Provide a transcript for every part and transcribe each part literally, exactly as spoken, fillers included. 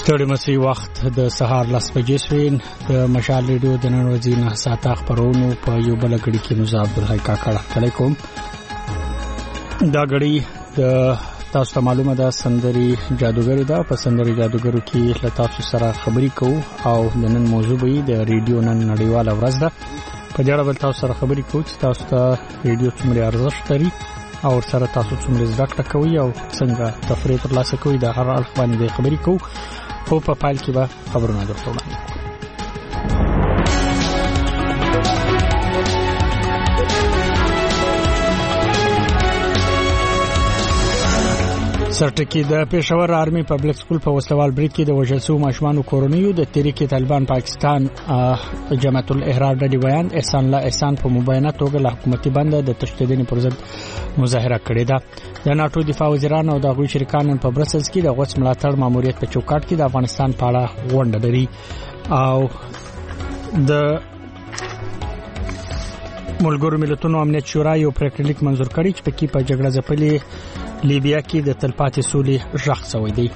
ستړي مسي وخت د سهار لاس بجې شوین د مشال ریډیو د نن ورځې نه ساته خبرونو په یو بل غړي کې مزه عبدالحی کاکړ علیکم. دا غړي د تاسو ته معلومه ده سندري جادوګر ده. په سندري جادوګرو کې له تاسو سره خبري کوو او د نن موضوع به د ریډیو نن نړیواله ورځ ده. په دې اړه تاسو سره خبري کوو چې تاسو ته ریډیو څومره ارزښت لري او سره تاسو څومره زده کړه کوي او څنګه تفریح ترلاسه کوي د هر اړخ باندې خبري کوو. خو په پایل کې به خبرونه درته وړاندې کوو. سرټکی د پېښور آرمي پبلک سکول په وسلوال بریټ کې د وژل شوو ماشومانو کورنیو د تحریک طالبان پاکستان جماعت الاحرار د بیان احسان الله احسان په مبینه توګه له حکومتي بند د تشدید پر ضد مظاهره کړې ده. د ناتو دفاع وزیران او د غوي شریکانو په برسلز کې د غوڅ ملاتړ ماموریت په چوکاټ کې د افغانستان په اړه غونډه لري او د ملګرو ملتونو امنیت شورا یو پریکړه منزور کړی چې پکې په جګړه ځپلې لیبیا کې د تلپاتې سولې غږ شوی دی.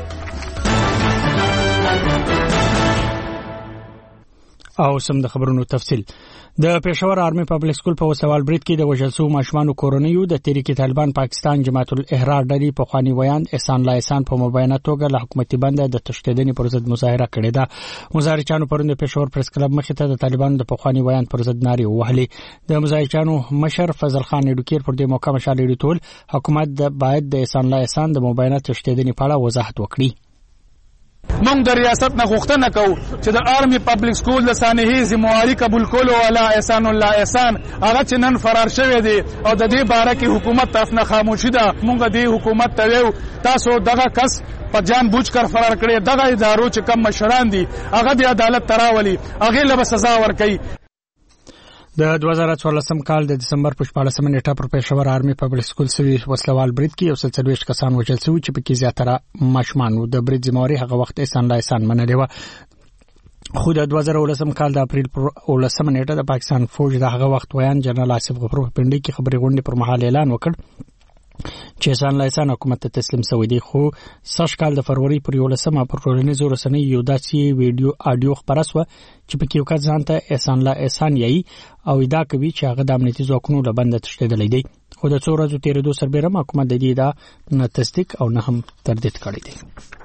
او سم د خبرونو تفصیل. د پېښور آرمي پبلک سکول په وسوال بریټ کې د وژل شوو ماشومانو کورنیو د تحریک طالبان پاکستان جماعت الاحرار ډلې په خواني ویاند احسان الله احسان په مبینه توګه له حکومتي بند د تشدید پر ضد مظاهره کړې ده. مظاهرچانو پرون د پېښور پریس کلب مخې ته د طالبانو د پخواني ویاند پر ضد نارې وهلې. د مظاهرچانو مشر فضل خان ډوکیر پر دې موقع مشال ډیټول حکومت د باید د احسان الله احسان د مبینه تشدید په اړه وضاحت وکړي. موږ د ریاست نه غوښتنه کوو چې د آرمي پبلک سکول د سانحې ذمہواری قبول کولو والا احسان الله احسان هغه چې نن فرار شوی دی او د دې باره کې حکومت طرف نه خاموشي ده. موږ د حکومت ته ویو تاسو دغه کس په جان بوجھ کر فرار کړی، دغه ادارو چې کم مشران دي هغه د عدالت تراولي، هغه له سزا ورکړي. د دوه زره څوارلسم کال د دسمبر په شپاړسمه نیټه پر پېښور آرمي پبلک سکول سوي وسلوال بریټ کې یو څه څلوېښت کسان وژل شوي چې پکې زیاتره ماشومان وو. د بریټ ذمہواری هغه وخت احسان الله احسان منلې وه. خو د دوه زره اوولسم کال د اپریل پر اوولسمه نیټه د پاکستان فوج د هغه وخت ویان جنرال آصف غفور په پنډي کې خبري غونډې پر مهال اعلان وکړ چې احسان الله احسان حکومت ته تسلیم شوی دی. خو سږ کال د فروری پر یولسمه پر ټولنیزو رسنیو یو داسې ویډیو آډیو خبره شوه چې پکې یو کس ځان ته احسان الله احسان یایي او ادعا کوي چې هغه د امنیتي ځواکونو له بنده تښتېدلی دی. خو د څو ورځو تېرېدو سربېره حکومت د دې ادعا نه تصدیق او نه هم تردید کړی دی.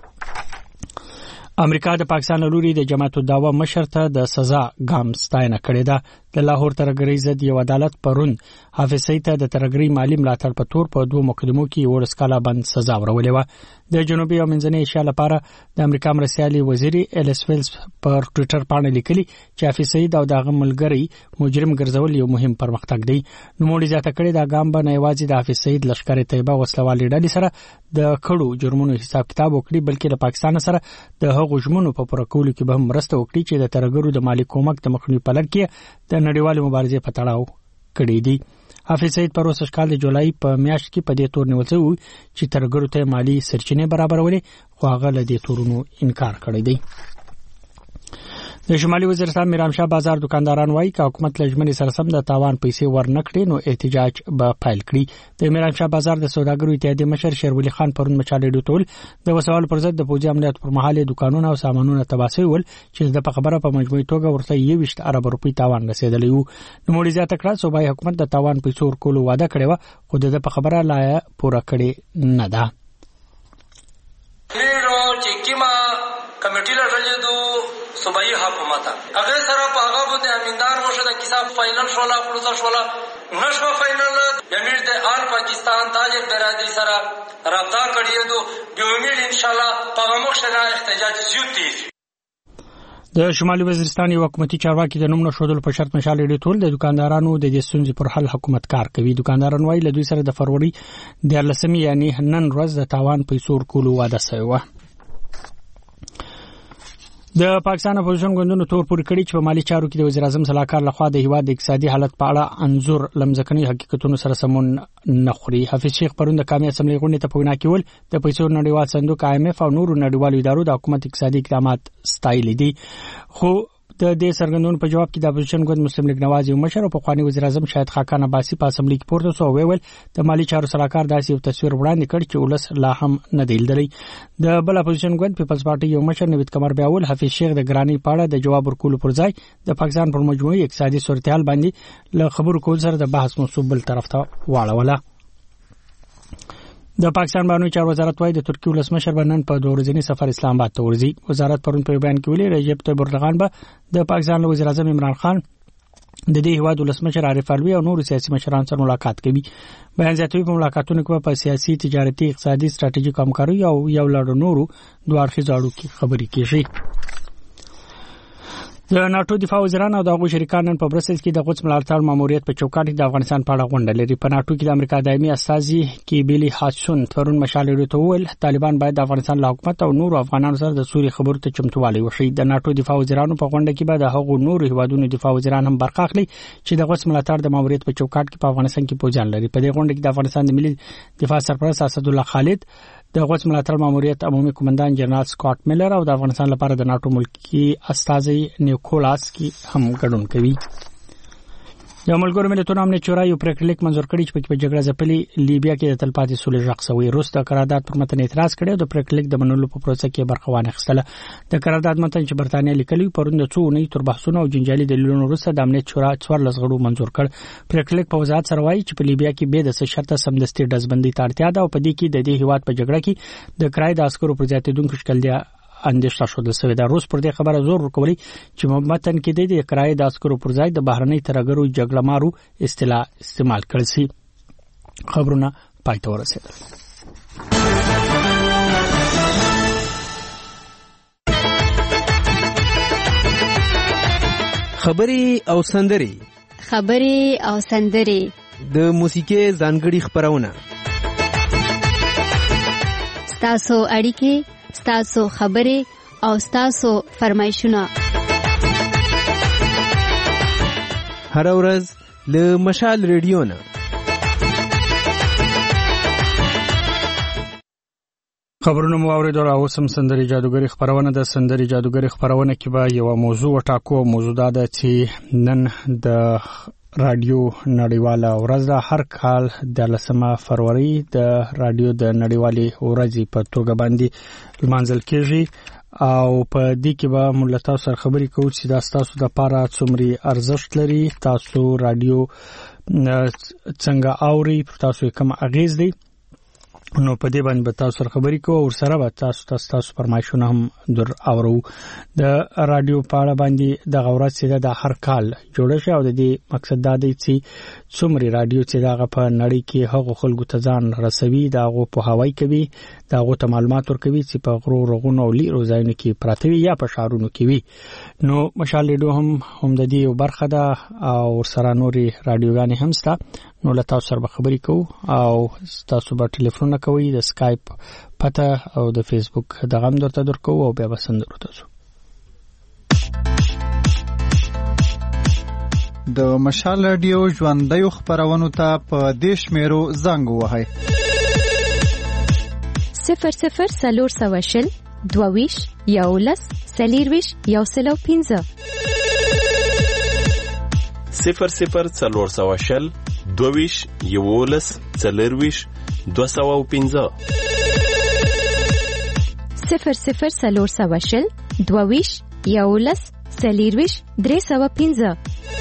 امریکا د پاکستان لوري د جماعت الدعوه مشر ته د سزا ګام ستاینه کړې ده. د لاهور ترګری ضد یو عدالت پرون حافظ سید ته د ترګری مالی ملاتړ په تور په دوه مقدمو کې ورس کاله بند سزا ورولې و. د جنوبي او منځنۍ ایشیا لپاره د امریکا مرستیالي وزیر الیس ویلز پر ټوئیټر باندې لیکلي چې حافظ سید او دغه ملګری مجرم ګرځول یو مهم پرمختګ دی. نوموړي زیاته کړې دا ګام به نه یوازې د حافظ سید لشکره طیبه وسلوالي ډلې سره د کړو جرمونو حساب کتاب وکړي بلکې د پاکستان سره د هغو ژمنو په پوره کولو کې به هم مرسته وکړي چې د ترګرو د مالی کومک د مخنیوي په لړ کې د نړیوالې مبارزې په تړاو کړی دی. حافظ سید پر اوسه کال د جولای په میاشت کې په دې تور نیول شوی چې ترګرو ته مالی سرچینې برابرولې خو هغه له دې تورونو انکار کړی دی. د شمالي وزیرستان میرامشاه بازار دکانداران وایي چې حکومت لجمنې سره سم د تاوان پیسې ورنکړي نو احتجاج به پیل کړي. د میرامشاه بازار د سوداګرو اتحادیې مشر شیرولي خان پرون مچاله ډوټول د وسوال پر ضد د پوځي عملیات پر مهال دکانونه او سامانونه تباه ول چې د په خبره په مجموعي توګه ورته یوویشت ارب روپۍ تاوان رسیدلی وو. نو مولي زیاته کړه صوبایي حکومت د تاوان پیسو ورکولو وعده کړې و خو د په خبره لا پوره کړې نه ده. کمیټې لرلې دو صوبایي حکومت هغه سره په هغه باندې امیندار وشه د کتاب فائنل شولا پروسه شولا نشو فائنل یعنی د آل پاکستان تاجر برادری سره رابطه کړی دو به امید ان شاء الله په موږ سره احتجاج زیات دي. د شمالي وزیرستان یو حکومتي چارواکي د نوم نشودل په شرط مشال ډیټول د دکاندارانو د دې ستونزې پر حل حکومت کار کوي. دکانداران وايي له دوی سره د فروری د لسمې یعنی نن ورځ د تاوان پیسو ورکولو وعده شوی و. د پاکستان اپوزیشن ګوندونو تور پورې کړی چې په مالی چارو کې د وزیر اعظم صلاحکار لخوا د هیواد د اقتصادي حالت په اړه انزور لمزکني حقیقتونو سره سمون نه خوري. حافظ شیخ پرون د قومي اسمبلی غونډې ته په وینا کې ول د پیسو نړیوال صندوق آی ایم ایف او نورو نړیوالو ادارو د حکومت اقتصادي اقدامات ستایلي دي خو د دې سرګندون په جواب کې د اپوزیشن ګوند مسلم لیگ نواز یو مشر او پخوانی وزیر اعظم شاهد خاقان عباسی په اسمبلی کې پورته سو ویل د مالی چارو سلاکار داسې یو تصویر وړاندې کړ چې ولس لا هم نه دی لیدلی. د بل اپوزیشن ګوند پیپلز پارټي یو مشر نوید قمر بیاول حفیظ شیخ د ګرانی پاړه د جواب ورکولو پر ځای د پاکستان پر مجموعي اقتصادي صورتحال باندې له خبرو کول سره د بحث منسوب بل طرف ته واړوله. د پاکستان بانوي چارو وزارت وايي د ترکیې ولسمشر بنن په دوه ورځنی سفر اسلام آباد ته ورځي. وزارت پرون په بیان کې ویلي رجب طیب اردوغان به د پاکستان وزیر اعظم عمران خان د دې هیواد ولسمشر عارف علوي او نور سیاسي مشرانو سره ملاقات کوي. بیان زیاتوي په ملاقاتونو کې په سیاسي، تجارتي، اقتصادي، ستراتیژیک همکاري او یو لړ نورو دوه اړخیزو اړیکو خبرې کیږي. د ناتو دفاع وزیران او د هغو شریکان نن په برسلز کې د قدس ملاتړ ماموریت په چوکاټ کې د افغانستان په اړه غونډه لري. په ناتو کې د امریکا دایمي استازي کې بیلی هاتسون ترون مشال لري ویل طالبان باید د افغانستان له حکومت او نورو افغانانو سره د سوري خبرو ته چمتووالی وشي. د ناتو دفاع وزیرانو په غونډه کې به د هغو نورو هیوادونو دفاع وزیران هم برخه اخلي چې د قدس ملاتړ د ماموریت په چوکاټ کې په افغانستان کې پوجان لري. په دې غونډه کې د افغانستان د ملي دفاع سرپرست اسد الله خالد، د قدس ملاتړ ماموریت عمومي قومندان جنرال سکاٹ میلر او د افغانستان لپاره د ناتو ملکی استازي نیکولاس کی هم ګډون کوي. د ملګرو ملتونو امنیت شورا یو پریکړه لیک منظور کړی چې په جګړه ځپلې لیبیا کې د تلپاتې سولې غږ سوی. روس د قرارداد پر متن اعتراض کړی او د پریکړه لیک د منلو په پروسه کې برخه وانخیستله. د قرارداد متن چې برتانیې لیکلی پرون د څو اونۍ تر بحثونو او جنجالي دلیلونو وروسته د امنیت شورا څوارلس غړو منظور کړ. پریکړه لیک په وضاحت سره وایي چې په لیبیا کې به د څه شرطه سمدستي ډزبندۍ ته اړتیا ده او په دې کې د دې هیواد په جګړه کې د کرای د عسکرو پر زیاتېدونکو شکل اندیشه شوه شوې ده. روس پر دې خبره زور ورکوي چې متن کې د کرای د عسکرو پر ځای د بهرنۍ ترګرو جګړه مارو اصطلاح استعمال کړل شي. خبرونه پای ته ورسېدل. خبري او سندري خبري او سندري د موسیقي ځانګړي خبرونه ستاسو اړیکې، ستاسو خبرې او ستاسو فرمایشونه هر ورځ له مشال ریډیو نه. خبرونه مو اوریدل او سم سندري جادوګری خبرونه د سندري جادوګری خبرونه کې به یو موضوع وټاکو. موضوع دا ده چې نن د رادیو نړیواله ورځ ده. هر کال د لسمه فروری د رادیو د نړیوالې ورځې په توګه باندې لمانځل کېږي او په دې کې به موږ تاسو سره خبرې کوو چې دا تاسو د پاره څومره ارزښت لري، تاسو رادیو څنګه اوري، تاسو کوم اغیز دی. نو په دې باندې به تاسو سره خبرې کوو او سره به تاسو تاسو فرمایشونه هم در اورو. د رادیو په اړه باندې د غورات سیده د هر کال جوړ شي او د دې مقصد دا دی چې څومره رادیو چې دغه په نړۍ کې هغه خلکو ته ځان رسوي، دغه په هوای کوي، دغه ته معلومات ورکوي چې په غرو رغونو او لیرو ځایونو کې پراته وي یا په شهرونو کې وي. نو مشال ریډیو هم هم د دې یو برخه ده او سره نوري رادیوګانې هم شته. نو له تاسو سره خبرې کوو او تاسو به ټلیفون کوئ، د سکایپ پته او د فیسبوک دغه هم درته درکو او بیا به سندرو تاسو. د مشال رادیو ژوندۍ خبرونو ته په دیش میرو زنګ وهاي صفر صفر سلور سواشل دوویش یولس سلیرویش یوسلو پینزه صفر صفر سلور سواشل دوویش یولس سلیرویش دو سو پینزه صفر صفر سلور سواشل دوویش یولس سلیرویش درې سو پینزه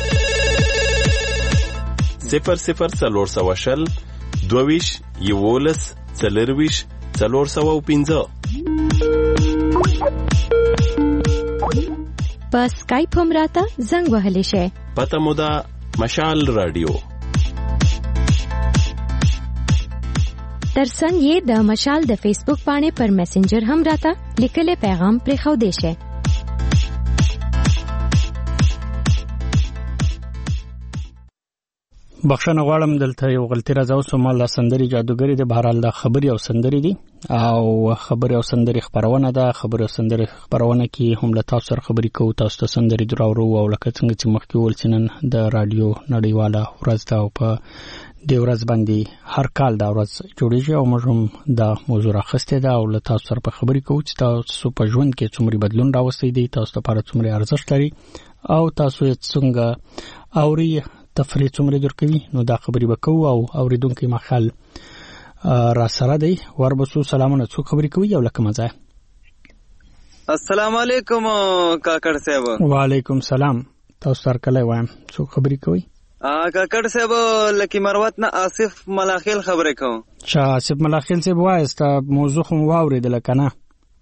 صفر صفر سلور سواشل دوویش یولس سلیرویش سلور سو پینزه. په سکایپ هم راته زنګ وهلی شي. پته مو ده مشال رادیو. ترڅنګ یې د مشال د فیسبوک باندې پر میسنجر هم راته لیکلي پیغام پرې خو دی شي. بخښنه غواړم دلته یو غلطی راځو سم الله سندري جادوګری د بهرال د خبري او سندري دي او خبري او سندري خبرونه ده. خبري او سندري خبرونه کې هم له تاسو سره خبرې کوو، تاسو ته سندري دراورو او لکه څنګه چې مخکې ول سنن د رادیو نړیواله ورځ ده او په د ورځ باندې هر کال دا ورځ جوړیږي او موږ هم دا موضوع راخسته ده او له تاسو سره په خبرې کوو چې تاسو په ژوند کې څومره بدلون راوستي دي، تاسو لپاره څومره ارزښت لري او تاسو یې څنګه اوري تفریح څومره درکوي نو دا خبرې وکړو او اوریدونکو مخال را سره دی وربسو سلامونه څو خبرې کوي او لکه مزه. السلام علیکم کاکړ صاحب. وعلیکم سلام. تاسو سره کله وایم څو خبرې کوي؟ ا کاکړ صاحب لکی مروت نه آصف ملاخیل خبرې کوم. چا آصف ملاخیل صاحب وایسته موضوع هم واوریدل کنه؟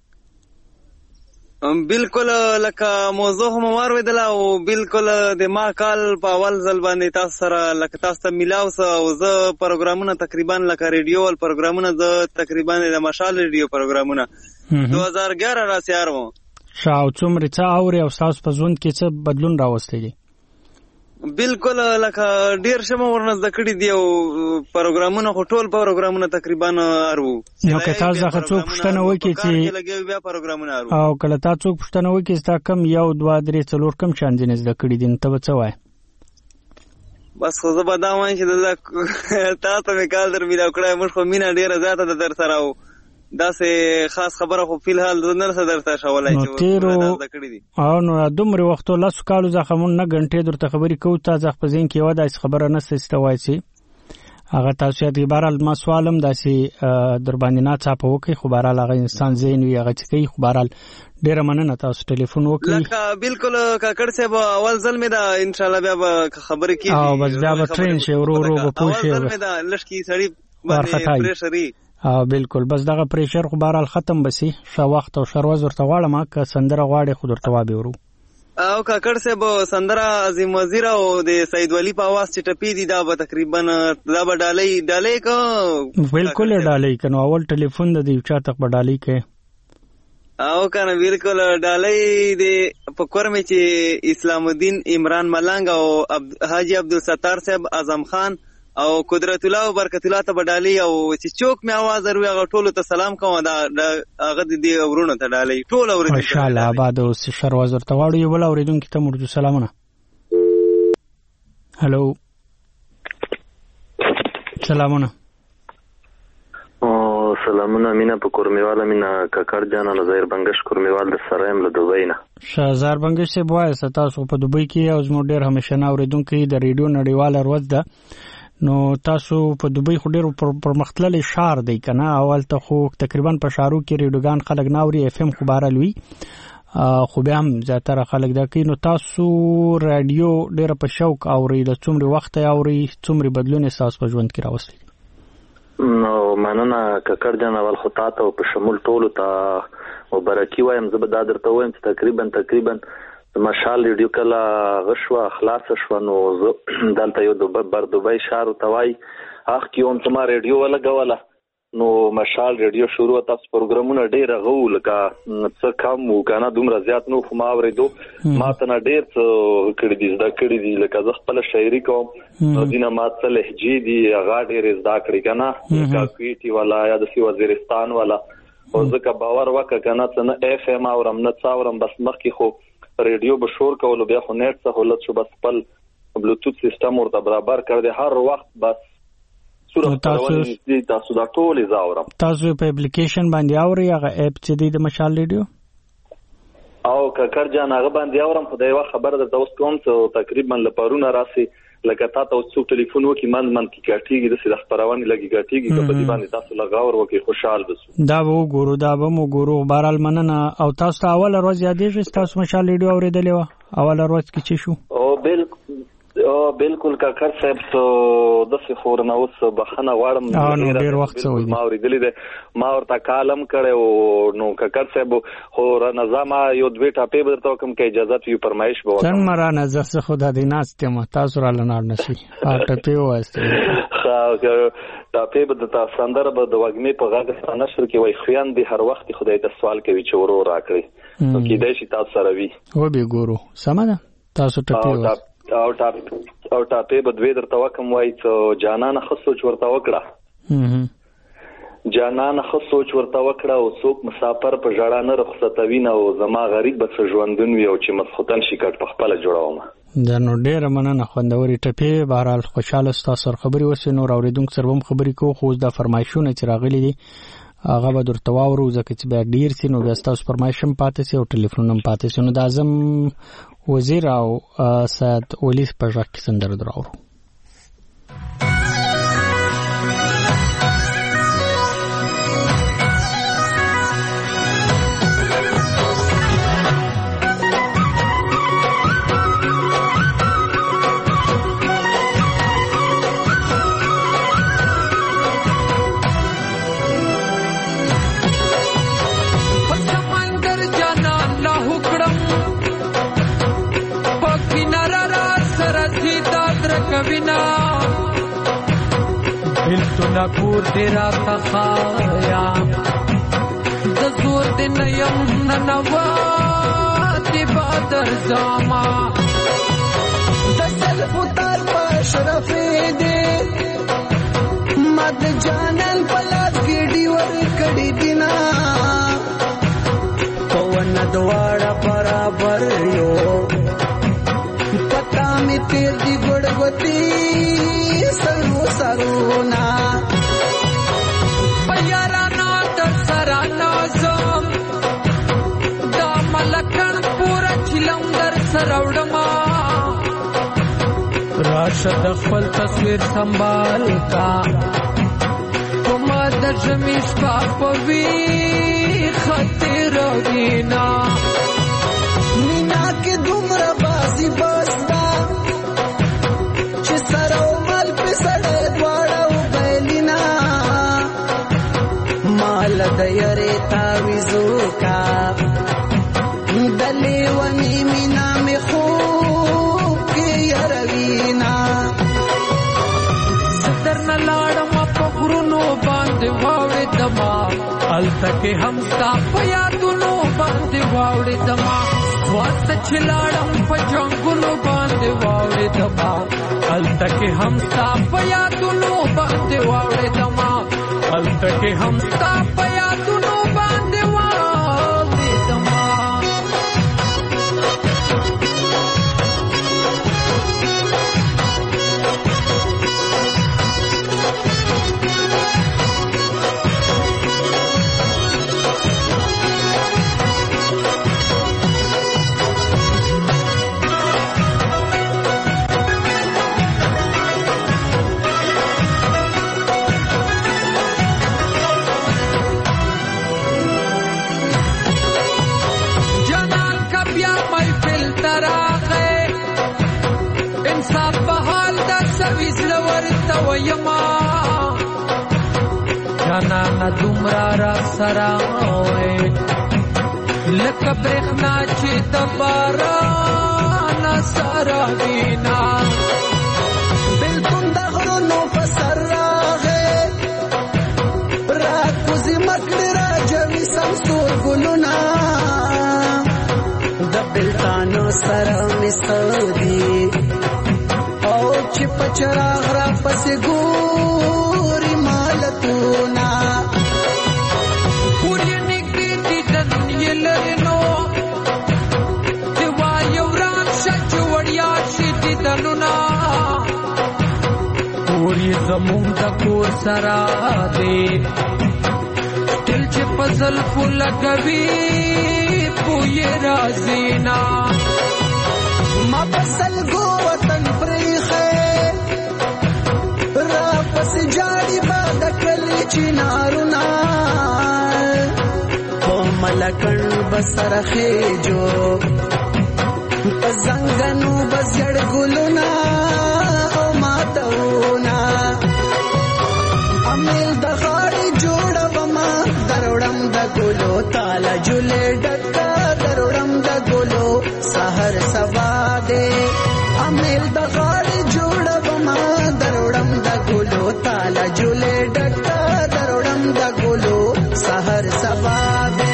بالکل لکه موضوع هم واوریدل او بالکل د ما کال په اول ځل باندې تاسو سره لکه تاسو ته ملاو سه او زه پروګرامونه تقریبا لکه ریډیو ول پروګرامونه زه تقریبا د مشال ریډیو پروګرامونه دوه هزار اګیاره را سیار وو. شاو څومره څه اوري او تاسو په ژوند کې څه بدلون راوستي دي؟ بالکل لکه ډیر شمه ورنه ذکر دی او پروګرامونه خو ټول پروګرامونه تقریبا ارو. نو که تاسو ځکه څوک پښتنه وکړي چې بیا پروګرامونه ارو او کله تاسو څوک پښتنه وکړي چې کم یو دوه درې څلور کم شان دي نه ذکر دي ته څه وای؟ بس خو زه به دا وایم چې تا ته مې کال در میلاو کړی موږ خو مینه ډېره زیاته ده در سره او داسې خاص خبره خو فیلحال زه نه څه درته ښولی چې زده کړي دي. او نو دومرې وختو لسو کالو څخه مونږ نه ګنټې درته خبرې کوو تا ځخ په ذهن کې یوه داسې خبره نشته چې ته وایې چې هغه تاسو یاد بهرحال ما سوال هم داسې در باندې ناڅاپه وکړئ خو بهرحال هغه انسان ذهن وي هغه څه کوي خو بهرحال ډېره مننه تاسو ټلیفون وکړئ. لکه بالکل کاکړ صاحب اول ځل مې ده انشاءالله بیا به خبرې کېږي او بس بیا به ټرین شي ورو ورو به پوه شي. اول ځل مې ده لږ سړي باندې پریشر وي. او بالکل بس دغه پریشر خو بهرحال ختم بسي ښه وخت او شروز ورته غواړم که سندره غواړې خو درته وابې ورو. او کاکړ صاحب سندره عظیم وزیر او د سید ولی په اواز چې ټپي دي دا به تقریبا دا به ډالۍ ډالۍ که بالکل ډالۍ که نو اول ټلیفون د یو چا ته به ډالۍ کوې او که نه بالکل ډالۍ د په کور مې چې اسلام الدین عمران ملنګ او حاجي عبدالستار صاحب اعظم خان او قدرت الله او برکت الله ته بدالي او چې چوک می आवाज ورو هغه ټولو ته سلام کوم دا هغه دې ورونو ته ډالي ټول اوریدل ان شاء الله آباد او شروز ورته واړو یو بل اوریدونکو ته مرجو سلامونه. هلو سلامونه. او سلامونه مینا په کورمیواله مینا کاکړ جان له ظاهر بنگش کورمیوال د سرایم له دوبۍ نه. شهزار بنگش سے وایي تاسو په دوبۍ کې او زموږ ډېر همیشه اوریدونکو د ریډیو نړیواله ورځ ده نو تاسو په دوبۍ خو ډېر پرمختللی ښار دی که نه؟ اول ته خو تقریبا په ښارو کې ریډیوګان خلک نه اوري اف ام خو بهرحال وي خو بیا هم زیاتره خلک دا کوي. نو تاسو راډیو ډېره په شوق اورئ له څومرې وخته یې اورئ څومرې بدلون یې ستاسو په ژوند کې راوستی دي؟ نو مننه کاکړ جان اول خو تا ته په شمول ټولو ته مبارکي وایم. زه به دا درته وایم چې تقریبا تقریبا مشال ریډیو کله غشوه خلاصه شوه نو زه دلته یو بر دوبۍ ښار ورته وایي اخ کې هم چې ما ریډیو ولګوله نو مشال ریډیو شروع تاسو پروګرامونه ډېر هغه لکه څه کم و که نه دومره زیات نو خو ما اورېدو ما ته نه ډېر څه کړي دي زده کړي دي لکه زه خپله شاعري کوم نو ځینې ما څه لهجې دي هغه ډېرې زده کړي که نه لکه کویټي والا یا داسې وزیرستان والا او ځکه باور وکړه که نه څه نه اف ام اورم نه څه اورم بس مخکې خو ریډیو به شور کولو بیا خو نیټ سهولت شو بس خپل بلوتوث سیستم ورته برابر کړ دی هر وخت بس صورت خپرونې تاسو دا ټولې زه اورم. تاسو په اپلیکیشن باندې اورئ هغه اپ چې دی د مشال ریډیو؟ او کاکړ جان هغه باندې اورم خو د یوه خبره درته اوس کوم چې تقریبا له پرونه راسې لکه تا ته اوس څوک ټلیفون وکړي مند مند کې ګټېږي داسې د خپرونې لږې ګټېږي که په دې باندې تاسو له غور وکړئ خوشحال به سو. دا به وګورو دا به م وګورو بهرحال مننه. او تاسو ته اوله ورځ یادېږي چې تاسو مشال ریډیو اورېدلې وه اوله ورځ کې چې شو؟ او بالکل او بالکل کاکړ صاحب ته داسې خو ورنه اوس بخښنه غواړم نو ډېر وخت څه وایي ما اورېدلې دی ما ورته کال هم کړی او نو کاکړ صاحب خو رانه زه ما یو دوې ټاپې به درته وکړم که اجازت وي فرمایش به وکړم. څنګه رانه زه څه خو دا دې ناست یم تاسو راله ناړ نه شي ټاپې ووایاستئ ښه ټاپې به درته سندره به د وږمې په غږ سره نشر کې وایي خویندې هر وخت خدای ته سوال کوي چې ورو راکړئ نو کیدای شي تاسو سره وي وبې ګورو سمه ده تاسو ټاپې ووایئ او ټاپ او ټاپې به دوی درته وکم وایي چې جانانه ښه سوچ ورته وکړه جانانه ښه سوچ ورته وکړه او څوک مسافر په ژړا نه رخصتوي نه او زما غریب به څه ژوندون وي او چې مسخوتن شي کټ په خپله جوړومه. دا نو ډېره مننه خوندورې ټپې بهرحال خوشحاله ستاسو سره خبرې وشوې نور اورېدونکو سره به هم خبرې کوو خو اوس دا فرمایشونه چې راغلي دي هغه به درته واورو ځکه چې بیا ډېر سي نو بیا ستاسو فرمایش هم پاتې سي او ټلیفون هم پاتې سي نو دا زه وزیر او سید ولی په ژغ کې سندره دراوړو. بلتنا کور دیرا تخایا دزور دی نیم ننوات بادر زاما دسل پتار پاشرفی دی مد جانن پلات گیڑی ور کڑی دینا پون دوارا برابر یو پتا می تیر دی گڑگوتی سرو سرونا پیارانا در سرانا زم دا ملکن پورا چلم در سروڑما راشد خپل تصویر سنبال کا کما در جمیش پاپوی خطی روینا مینا کے دمر بازی بازدا چه سرو مال پی سڑے دوارا و بیلینا مال دیاری تاویزو کا دلی ونی مینا می خوب کی یروینا ستر نلارم اپا گرونو باندی واوڑی دما التکی ہمستا پیادونو باندی واوڑی دما واسطه چلاړم په جنگونو باندې واوړې دما هلته کې هم ستا په یادونو باندې واوړې دما هلته کې هم ستا په یادونو باندې واوړې دما جانا نا دومرا را سراوے لکه برخنا چې د باران سره وینا بلکون د غرونو په سر راغې رات کوزي مکړه را جوي سمسور ګلونا د بلتانو سره مسودي او چې پچراغ را پسې ګوري مالتونا پوری نګدي دي دنیا لرنو دی وایو ران شچ وړیا شي دي دنونا پوری زمون د کور سرا دي دل چې پزل فل لګوي پوی رازینا ما پسل گو وطن پریخه را پس جاڑی باد کلی چنارونا پو ملکن بسر خیجو پزنگنو بزیڑ گلونا او ماتونا امیل دخاری جوڑا بما دروڑم دا گلو تالا جلے ڈکا دروڑم دا گلو سحر سوا دے امیل دغاڑی جوڑا بما دروڑم دا گلو تالا جلے ڈکا دروڑم دا گلو سحر سوا دے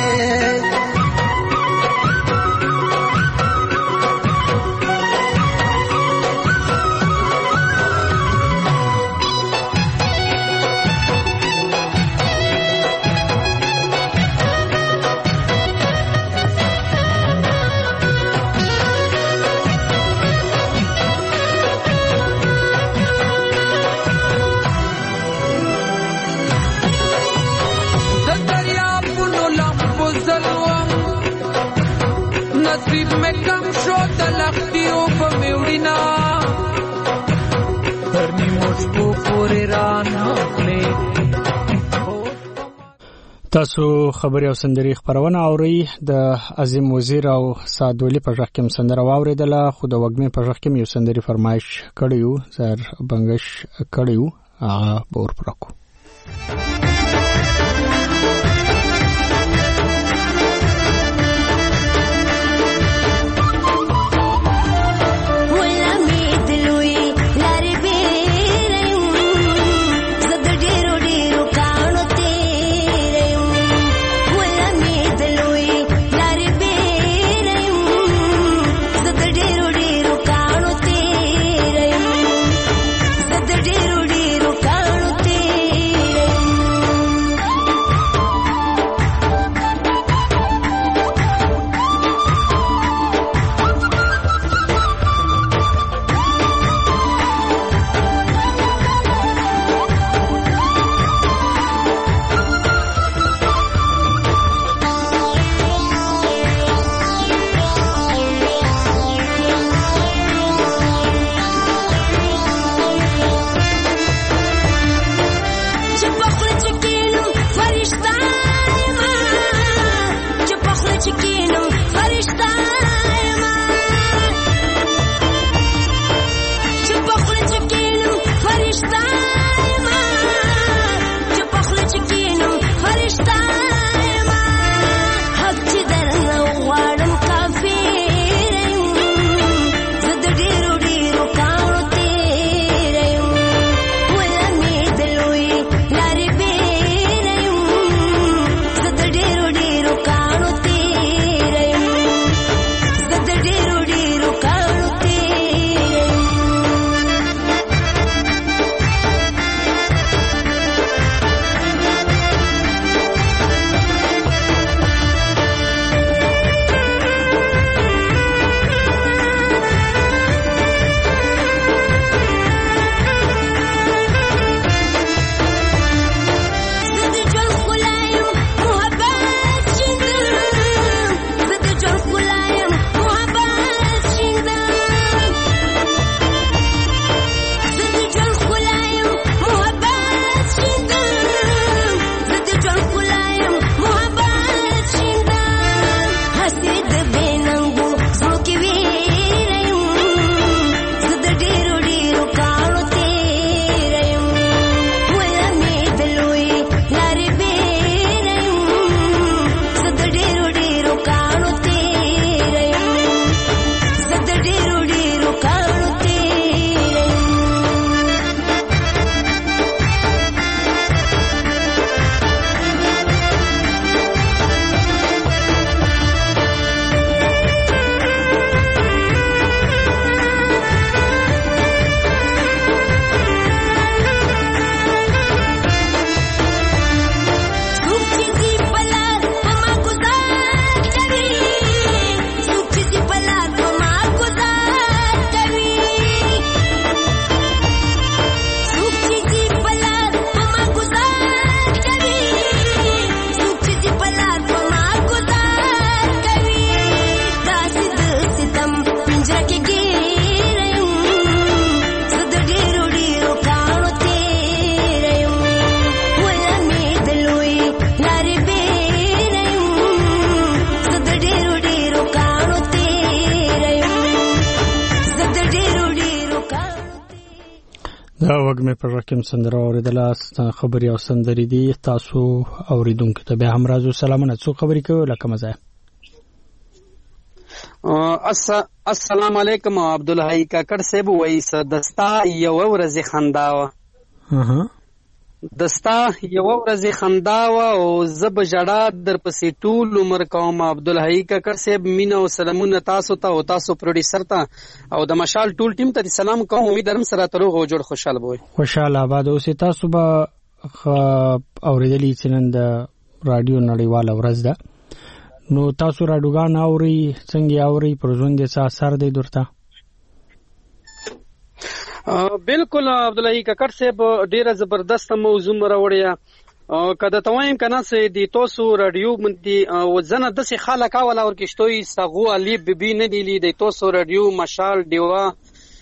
وینا تر نیمو شپو پورې رانه کړې. تاسو خبري او سندري خبرونه اوري. د عظیم وزیر او سعدولي په ځخ کې سندره واوریدله، خو د وګمې په ځخ کې یو سندري فرمایش کړیو زر بنگش کړیو هغه بور پرکو. دا وګمې پر رقم سندره اوریدله خبري او سندري دي. تاسو اوریدونکو ته به هم راځو سلامونه. څو خبري کوي لکه مزه. السلام علیکم عبدالحی کاکړ صاحب وایي دستا یو ورځ خندا وا اها دستا یو ورځ خندا وا او زب جړه در پسې ټول عمر کوم. عبدالحی کاکړ صاحب مینا او سلامونه تاسو ته او تاسو پروډوسر ته او د مشال ټول ټیم ته سلام کوم. امید درم سره تر غو جوړ خوشاله وي. خوشاله آباد اوسې. تاسو به اوریدلی چې نن د رادیو نړیواله ورځ ده، نو تاسو راډیوګان اوري څنګه اوري پرځوند څه اثر دی درته؟ بالکل عبدالحی کاکړ صاحب ډیره زبردست موضوع راوړیا. کله ته وایم کنه سه دی تاسو رادیو باندې وزنه د سه خلک اول اور کېشتوي سغو علي بيبي نه دی لید تاسو رادیو مشال دیوا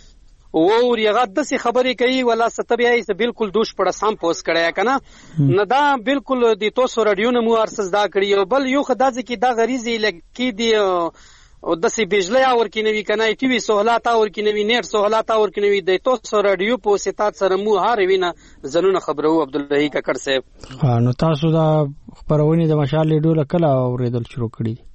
او ریغه د څه خبرې کوي ولا ستبیا یې بالکل دوش پړه سم پوس کړی کنه نه دا بالکل د توسو رادیو نه مو ارسز دا کړی او بل یو خدای چې دا غریزي لکې دی او د سي بجلی اور کې نوی کنه ټي وي سہولات اور کې نوی نیټ سہولات اور کې نوی د توسو رادیو په ستات سره مو هر وینه زنونه خبرو عبد الله ککړ صاحب ها نو تاسو دا خبرونه د مشال ډول کله اوریدل شروع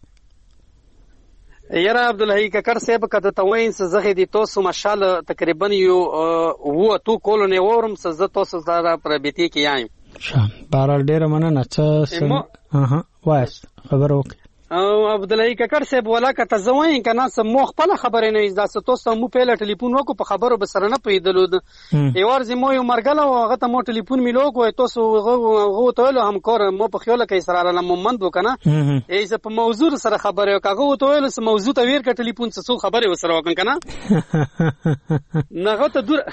کړی یاره عبد الله ککړ صاحب کده توین زغه د توسو مشال تقریبا یو وو تو کولونه ورم ز توسو سره پر بیتی کې یم شام بهرال ډیره مننه چې ها وایس خبر وکړه او عبد الله ککړ صاحب ولا کته زوین کنه سم مخ په خبرې نه زدا ستاسو مو په ټلیفون وکړو په خبرو بسره نه پیدلو ایوار زمو یو مرګله او هغه ته مو ټلیفون میلو کو تاسو هغه ته له هم کار مو په خیال کې سره له مومند وکنه ایسه په موضوع سره خبره وکړو ته له موضوع ته ویر ک ټلیفون څه خبره وسره وکړ کنه نه ته دور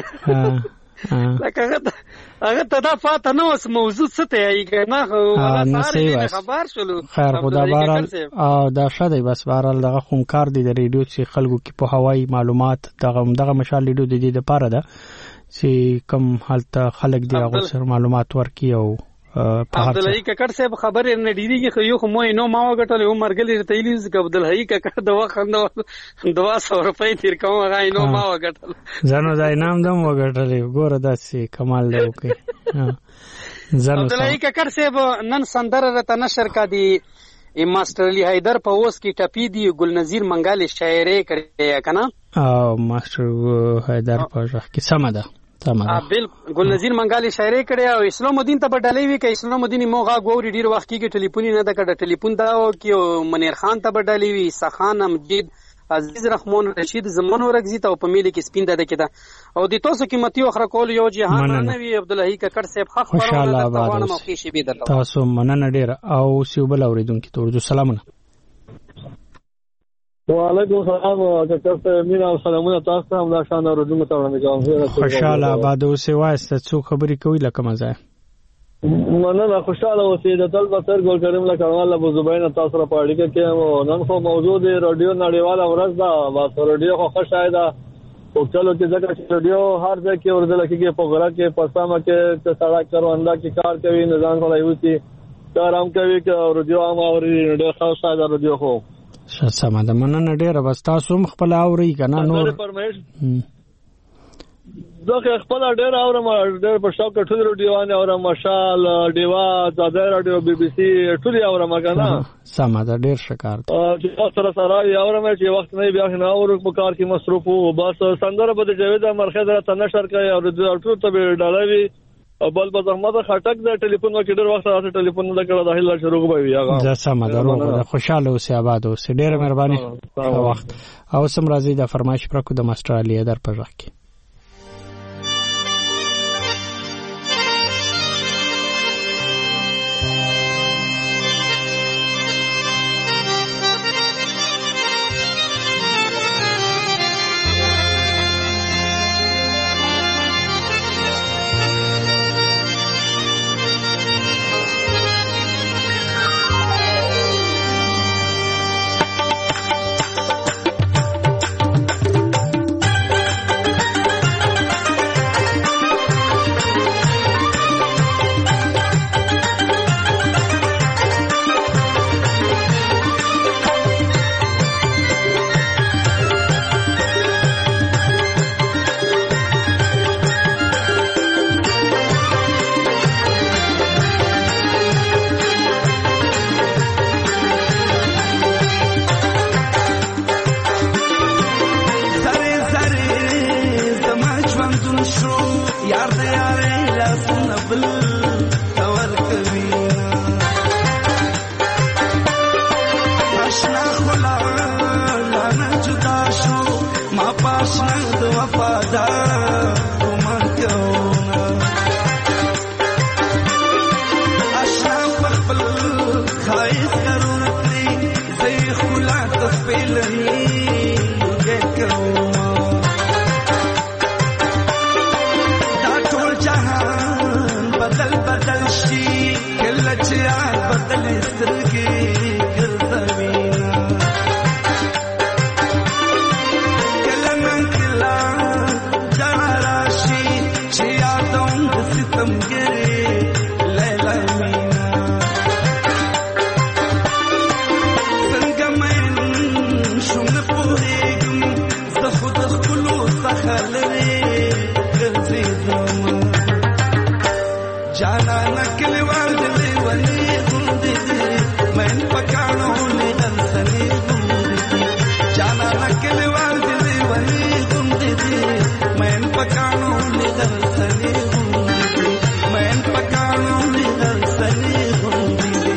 لکه هغه ته دا فاته نو اس موضوع څه ته ای کنه ولا ساره خبر شلو خیر خدا بهرال او دا شاده بس بهرال دغه خون کار دی د ریډیو چې خلکو کې په هوایی معلومات دغه دغه مشال ریډیو د دې لپاره ده چې کم حالت خلک دی هغه سره معلومات ورکي او عبد الله ککړ صاحب خبر نه ډیریږي خو یو خو مو نو ما وګټل یو مرګلی ته ایلیز ک عبد الله ککړ دوا خندو دوا سو روپۍ تیر کوم هغه نو ما وګټل زنو دا انعام دم وګټل ګوره داسې کمال دی وکي زنو عبد الله ککړ صاحب نن سندره رته نشر کا دی ماستر علی حیدر په اوس کې ټپی دی ګلنذیر منګال شاعری کړی کنه او ماستر حیدر په ځخ کې سم ده ا بالکل ګلنذیر منګالی شاعری کړي او اسلام الدین ته بدلې وی ک اسلام الدین موغه غوړي ډیر وخت کې ټلیفون نه د کډه ټلیفون دا او کې منیر خان ته بدلې وی سخان امجید عزیز رحمان رشید زمان ورغزی ته په میل کې سپین ده کده او د توسو قیمتي اخر کول یو جهان نه وی عبد الله ککړ صاحب خخ پرونه توانه موقع شي بي درته تاسو مننه ډیر او سیوبل اوریدونکو ته ورجو سلامونه وعلیکم السلام ککړ مینا سلامونه تاسو هم دا شان اوریدونکو ته وړاندې کوم خوشاله آباد اوسه واسطه څو خبرې کوي لکه مزه مننه خوشاله اوسې د تل بسر ګل کریم له کړهواله ابو زبین تاسو را پاړی کې نن خو موضوع دی رادیو نړیواله ورځ دا بس رادیو خو ښه شاید او چلو چې ځکه چې رادیو هر ځای کې اوردل کېږي په غره کې پسامه کې سړک کاروندا کې کار کوي نظام خلای وتی کار هم کوي چې رادیو هم اوري ډېر ښه شاید رادیو خو سمه ده مننه ډیره بس تاسو هم خپل اوري کنه نور زه خپل ډیر اورم ډیر په شوق ټول رادیوانه اورم مشال دیوا زاده رادیو بي بي سي ټول اورم کنه سمه ده ډیر شکر چې سره سره اورم چې وخت نه بیا نه اورم په کار کې مصروف وو بس سندره به جوید مرخه درته نشر کوي او ټول ته ډالوي بل په زحمت خټک د ټلیفون کې ډېر وخت راځي ټلیفون نه کړه د هیله شروع کوي هغه ځا سم درو خوشاله اوسې آباد اوسې ډېر مهرباني وخت او سم راځي د فرمایش پر کو د ماستر علی در پرځ کې څخه لري ګرځېدم جانانه کلیوال دې ولې غوندې دي مین پکانو لیدل سنې غوندې دي جانانه کلیوال دې ولې غوندې دي مین پکانو لیدل سنې غوندې دي مین پکانو لیدل سنې غوندې دي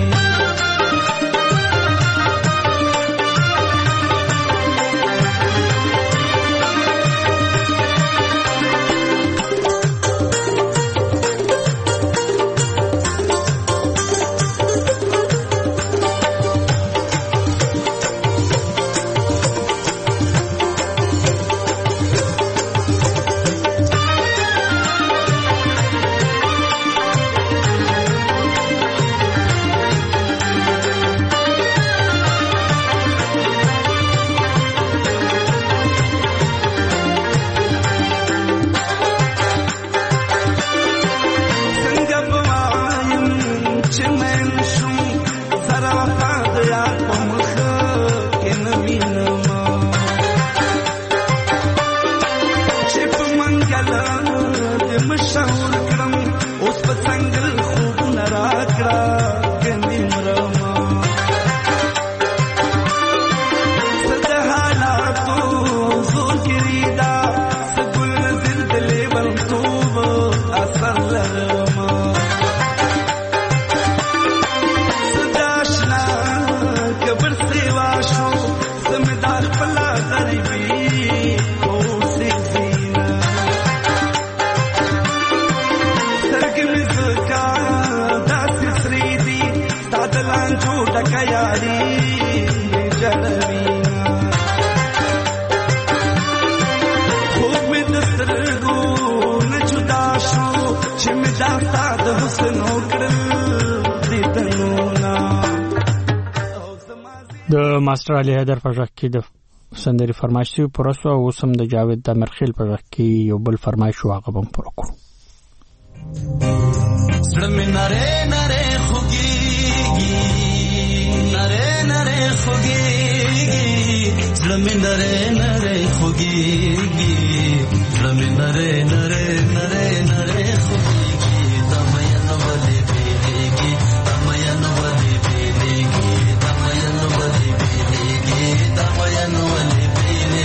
د ماستر علي حیدر په ژغ کې د سندري فرمایش شوی پرسو او سم د جاوید د مرخیل په ژغ کې یو بل فرمایش واغه بم پر کړو زړه مې نره نره خوږيږي نره نره خوږيږي زړه مې نره نره خوږيږي زړه مې نره نره نره نره خوږيږي د مې نو ولې پیږي د مې نو ولې پیږي د مې نو ولې پیږي د مې نو ولې پیږي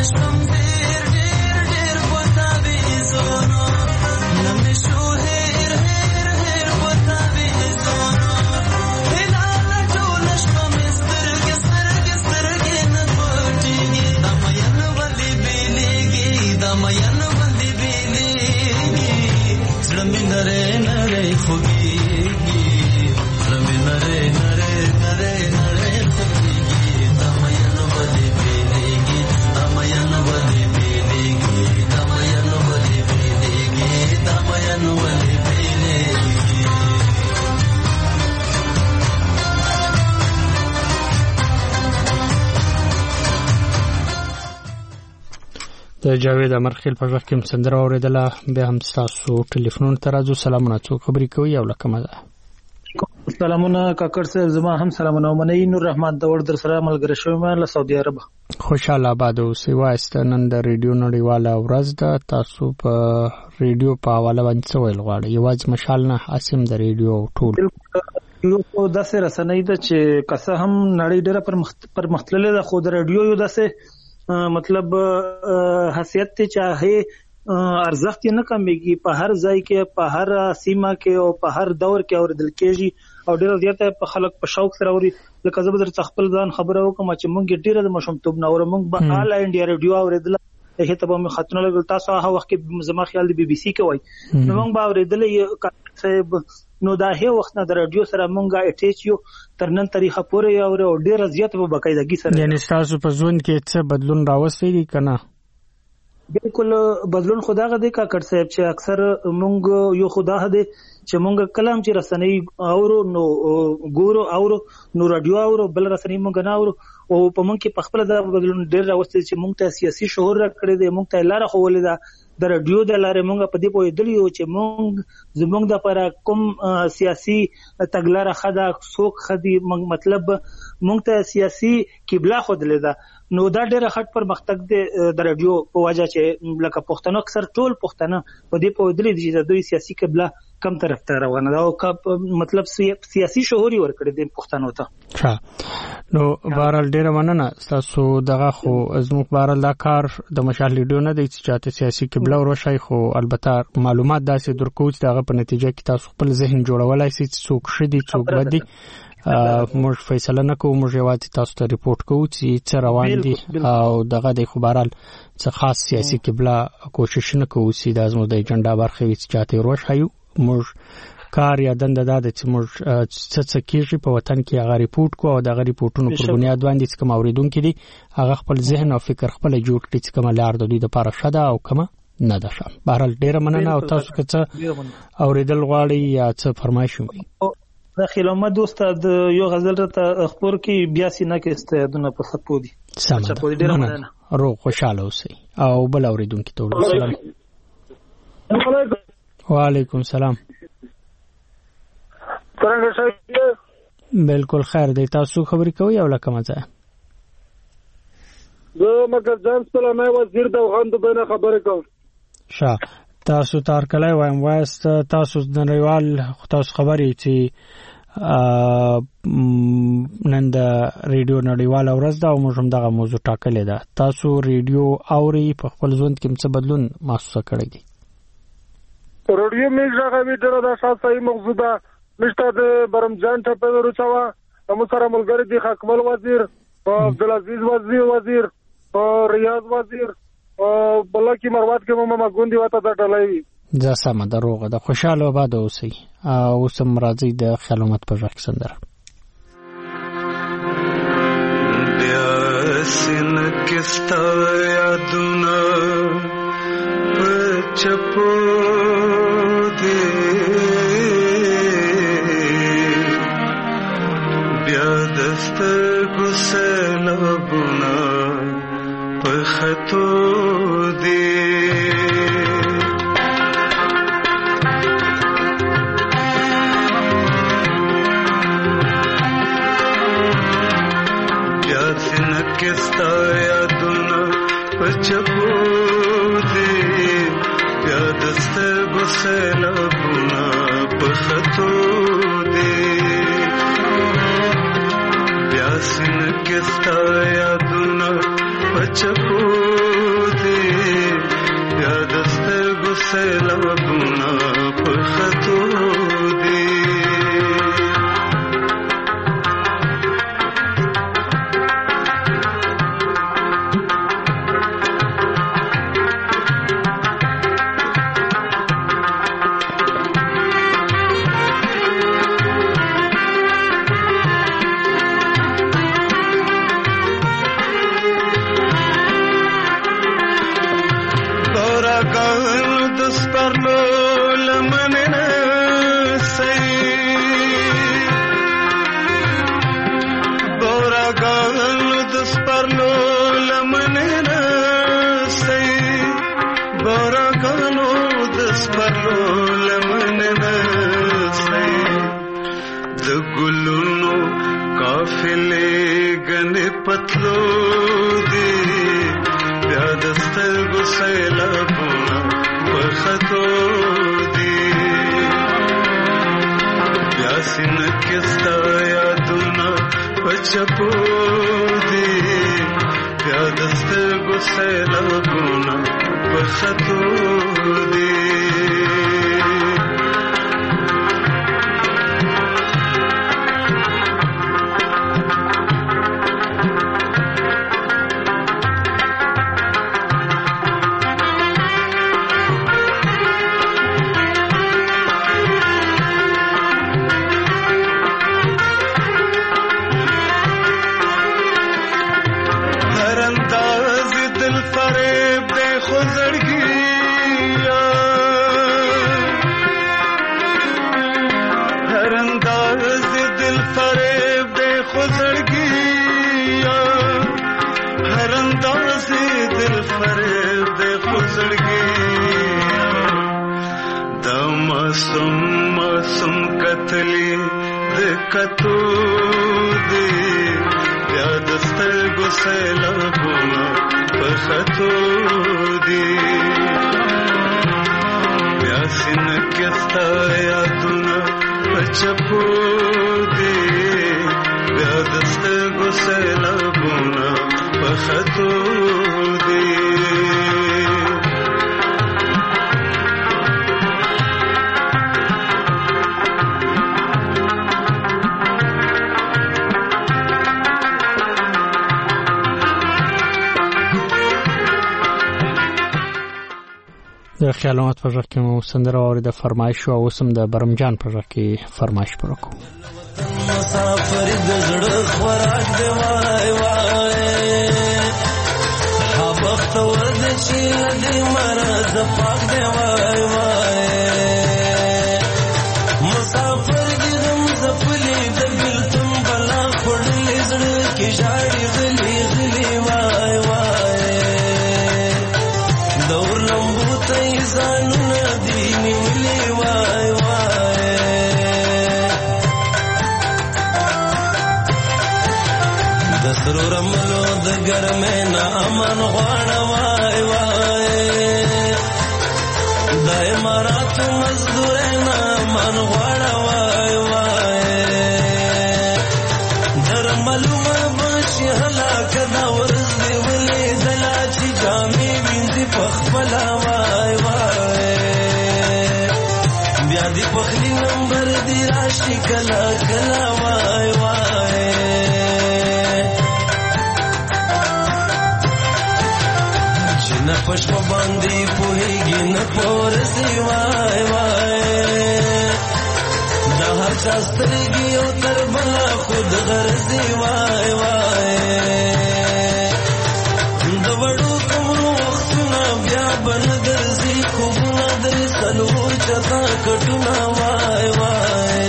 نشم ډیر ډیر ډیر پتا به زونو نمې شو هیر هیر هیر پتا به زونو هلال ټول شپه مسترګ سترګ سترګ نه پټيږي دمین ولې بیلېږي دمین ولې بیلېږي زړه مې نره نره خوږيږي زړه مې نره نره نره نره خوږيږي دمین ولې بیلېږي دمین ولې بیلېږي دمین ولې بیلېږي دمین ولې بیلېږي د جاوید امرخیل په ځخ کې سندره اوریدله به هم تاسو ټلیفون ته راځو سلامونه څوک خبرې کوي او لکه مده سلامونه کاکړ صاحب زما هم سلامونه منی نور رحمان د ور در سره ملګری شوم له سعودي عرب خوشاله آباد اوسئ وایسته نن د ریډیو نړیواله ورځ ده تاسو په ریډیو په حواله باندې څه ویل غواړئ یوازې مشال نه حاسم د ریډیو ټول یو داسې رسنۍ ده چې کسه هم نړۍ ډېره پرمختللې ده خو د ریډیو یو داسې مطلب حیثیت ته چاهي ارزښت نه کمیږي په هر ځای کې په هر سیمه کې او په هر دور کې اوریدل کېږي او ډېر زیاته په خلک په شوق سره اوري لکه زه به تر خپل ځان خبره وکم چې مونږ ډېر د مشمتوب نه اور مونږ به آل انډیا ریډیو اوریدل هغه ته به مې خاطرونه لګل تاسو هغه وخت کې زما خیال دی بي بي سي کې وای نو مونږ به اوریدل صاحب نو دا هي وخت نه د رادیو سره مونږه اټیچ یو تر نن طریقه پورې او ډېر زیات په باقاعدګي سره یعنی تاسو په ژوند کې څه بدلون راوستي دي کنه بالکل بدلون خدا غدي کا کړ صاحب چې اکثر مونږ یو خدا هده چې مونږ کلام چې رسنۍ اورو نو ګورو اورو نو رادیو اورو بل رسنۍ مونږ نه اورو او په مونږ کې په خپل د بدلون ډېر راوستي چې مونږ ته سیاسي شعور راکړي دي مونږ ته لاره خولې ده د رادیو د لارې مونږ په دې پوهې دلیو چې مونږ زمونږ د پر کوم سیاسي تګلاره خدا څوک خدي مطلب مونږ ته سیاسي قبله خودلې ده نو دا ډېر خټ پر مختګ د رادیو په وجه چې لکه پښتنو اکثر ټول پښتنه په دې پوهې دلی چې د دوی سیاسي قبله کم طرف ته روانه ده او مطلب سیاسي شعور ورکړي د پښتنو ته ها نو بهرال ډېر مننه تاسو دغه خو زموږ بهرال دا کار د مشال لیډو نه دی چې چاته سیاسي قبله وروشي خو البته معلومات داسې درکو چې دغه په نتیجه کې تاسو خپل ذهن جوړولای شئ چې څوک شدي څوک بدي موږ فیصله نه کوو موږ یوازې تاسو ته ریپورت کوو چې څه روان دي او دغه د خبرال څه خاص سیاسي قبله کوشش نه کوو چې د ازمو د ایجنډا برخه وي چې چاته وروشي موږ کار یا دنده ده چې موږ څه څه کېږي په وطن کې هغه ریپورت کو او دغه ریپورتونو پر بنیاد باندې چې کوم اوریدونکو دي هغه خپل ذهن او فکر خپل جوړ کړي چې کوم لار د دوی لپاره شته او کوم نه ده شم بهرال ډیره مننه او تاسو که څه اوریدل غواړئ یا څه فرمایش وي د خلامه دوست د یو غزل ته خبر کې بیا سینه کې استعدادونه په خطو دي څه په ډیره مننه روغ خوشاله اوسئ او بل اوریدونکو ته سلام وعلیکم السلام څنګه شئ بالکل خیر دی تاسو خبرې کوئ او لکه مزه زه مګر ځان سلامه وزیر د وخت بینه خبرې کوم ښه تاسو تار کله وایم وایست تاسو د نړیوال تاسو خبرې چې نن د ریډیو نړیوال ورځ ده او موږ هم دغه موضوع ټاکلې ده تاسو ریډیو اوري په خپل ژوند کې څه بدلون محسوس کړی دی ریډیو مې ځکه وی ډېر د شاسای موضوع ده مشته د برمجان ټپه ورچوا هم سره ملګری دی حکمل وزیر او عبدالعزیز وزیر وزیر او ریاض وزیر او بلکی مروات کې مما ګوندی وته د ټلای ځا سم دروغه د خوشاله آباد اوسئ او سم راځي د خلومت په ځخ سندره بیا سن کستا یادونه پچپو دې بیا دستر ګسلبونه پخته دې بیا سن کستا یادونه پچپو دې بیا دستر ګسلبونه پخته دې بیا سن کستا یادونه پچپو پتلو دی بیا د سترګو سیلابونه په خطو دی بیا سینه کې ستا یادونه په چپو دی بیا د سترګو سیلابونه په خطو دی کتو دی بیا د سترګو سیلابونه په خطو دی بیا سینه کې ستا یادونه په چپو دی بیا د سترګو سیلابونه په خطو دی د خیالات په ځکه مو سندره او د فرمایش او وسم د برمجان په ځکه فرمایش پر کو مسافر د زړه خوراک دی وای وای ها بخت ورد چې دې مرز پاک دی وای وای مسافر دې هم زپلې د بلتم بلا خړلې زړه کې جاړي غلي غلي وای وای دور لمبو ته ځانونه دې نیولې وای وای د سرو رملو د ګرمې نه امن غواړه وای وای د امارات مزدور نه امن غواړه وای وای در معلومه بشي هلاک دا ورځ دی ولې دلا چې جامې وینځي په خپل وای وای بیا دې پخلی نمبر دی راشي کلا کلا وای وای نه پښ په باندې پوهیږي نه پورسي وای وای دا هر چا سترګي او تر بلا خود غرضي وای وای د وړو کومو وختونه بیا بن درځي خوبونه در سلور چتا کټونه وای وای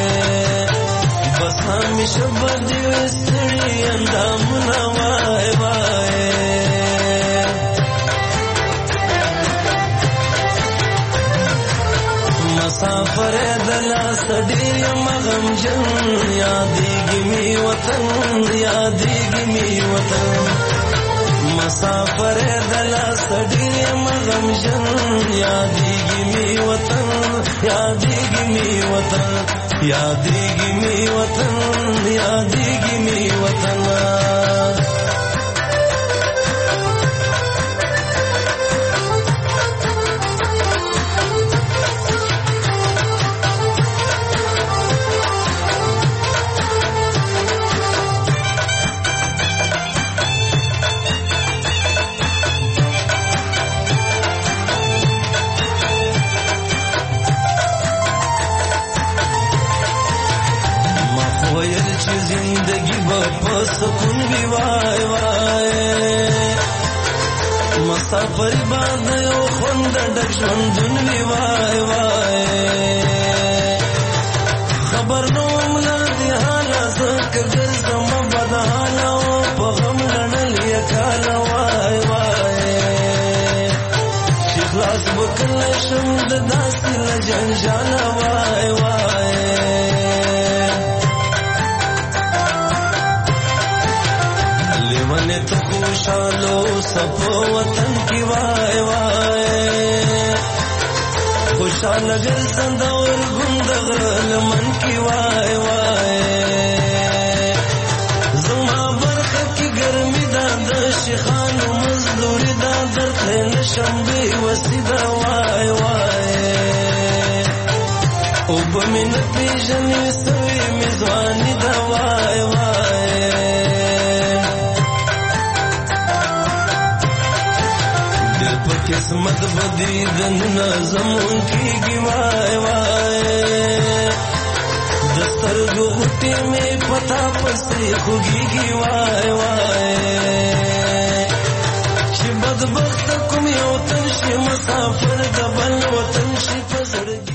بس همیشه باندې وستړي اندامونه وای وای مسافر دلا سډیر مغم جن یادېږي می وطن یادېږي می وطن مسافر دلا سډیر مغم جن یادېږي می وطن یادېږي می وطن یادېږي می وطن یادېږي می وطن سکون وی وای وای مسافر باندې یو خوند ډک ژوندون وی وای وای خبر نو ملا دی حالا زکه ګرځم بدحاله او په غم لړل یې کاله وای وای چې خلاص وکړل شم د داسې لجنجال وای وای خوشالو سپو وطن کی وای وای خوشال ګرځند اور ګوندغل من کی وای وای زما برخه کی ګرمي دا د شيخانو مزدوري دا درته نشم بي وسیدا وای وای او په من پیژنې سوي میزواني دا وای وای دل په قسمت بدی د نظمون کیږي وای وای دستر غوټي می پتا پسې خوږيږي وای وای چې بدبخت کوم یو تن شي مسافر د بل وطن شي پسړګي